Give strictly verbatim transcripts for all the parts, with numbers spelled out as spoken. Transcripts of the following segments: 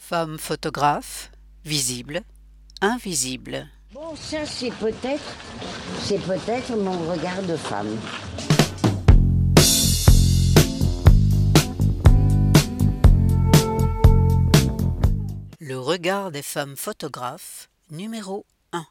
Femme photographe, visible, invisible. Bon, ça c'est peut-être, c'est peut-être mon regard de femme. Le regard des femmes photographes, numéro un.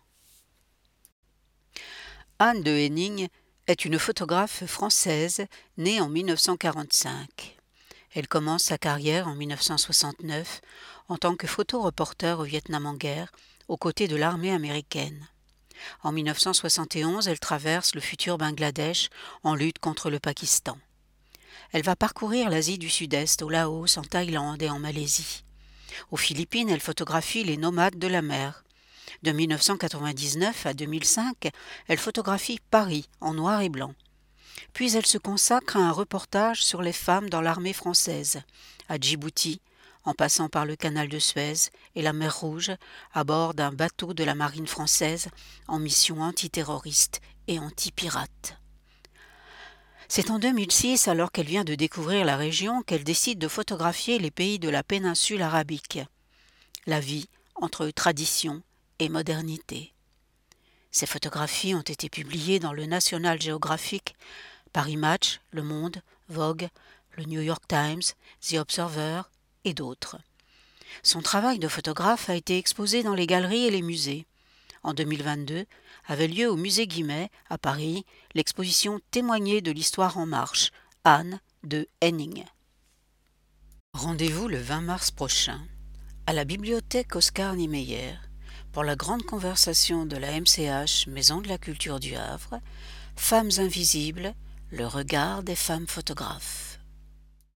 Anne de Henning est une photographe française née en mille neuf cent quarante-cinq. Elle commence sa carrière en mille neuf cent soixante-neuf en tant que photoreporter au Vietnam en guerre, aux côtés de l'armée américaine. En mille neuf cent soixante et onze, elle traverse le futur Bangladesh en lutte contre le Pakistan. Elle va parcourir l'Asie du Sud-Est, au Laos, en Thaïlande et en Malaisie. Aux Philippines, elle photographie les nomades de la mer. De mille neuf cent quatre-vingt-dix-neuf à deux mille cinq, elle photographie Paris en noir et blanc. Puis elle se consacre à un reportage sur les femmes dans l'armée française, à Djibouti, en passant par le canal de Suez et la mer Rouge, à bord d'un bateau de la marine française en mission antiterroriste et anti-pirate. C'est en deux mille six, alors qu'elle vient de découvrir la région, qu'elle décide de photographier les pays de la péninsule arabique. La vie entre tradition et modernité. Ces photographies ont été publiées dans le National Geographic, Paris Match, Le Monde, Vogue, le New York Times, The Observer et d'autres. Son travail de photographe a été exposé dans les galeries et les musées. En deux mille vingt-deux, avait lieu au musée Guimet, à Paris, l'exposition Témoigner de l'histoire en marche, Anne de Henning. Rendez-vous le vingt mars prochain, à la bibliothèque Oscar Niemeyer, pour la grande conversation de la M C H Maison de la Culture du Havre, Femmes invisibles, le regard des femmes photographes.